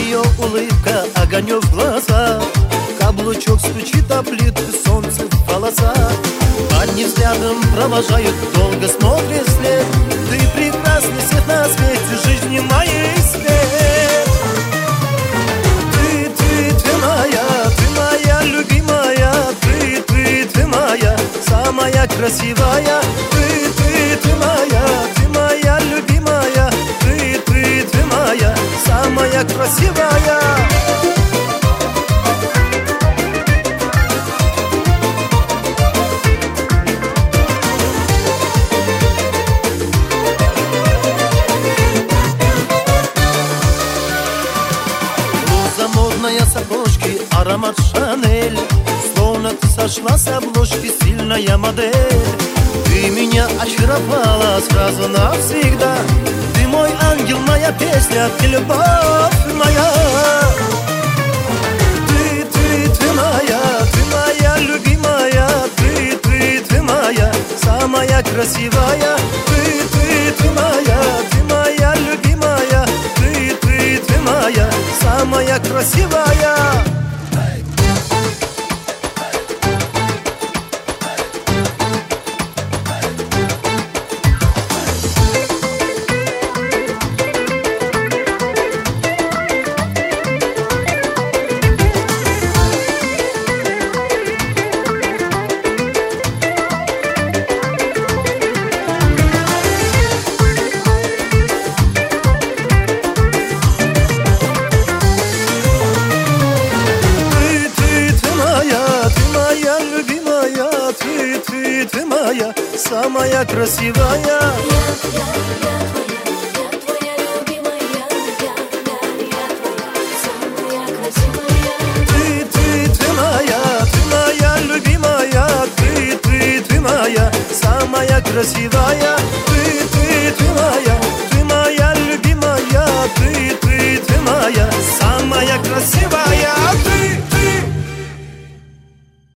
ее улыбка, огонек в глазах, каблучок стучит о плитку, солнце в волосах. Одним взглядом провожают, долго смотрят вслед. Ты прекрасный свет на свете, жизни моей свет. Ты моя любимая, ты моя, самая красивая. Ты моя любимая, ты моя, самая красивая. Модные сапожки, аромат Шанель, словно ты сошла с обложки, стильная модель. Ты меня очаровала сразу навсегда. Ты мой ангел, моя песня, ты любовь моя. Ты моя любимая, ты моя, самая красивая. Ты моя любимая, ты моя, самая красивая. Ты моя, самая красивая. Я твоя любимая, я твоя, самая красивая. Ты моя любимая, ты моя, самая красивая. Ты моя любимая, ты моя, самая красивая.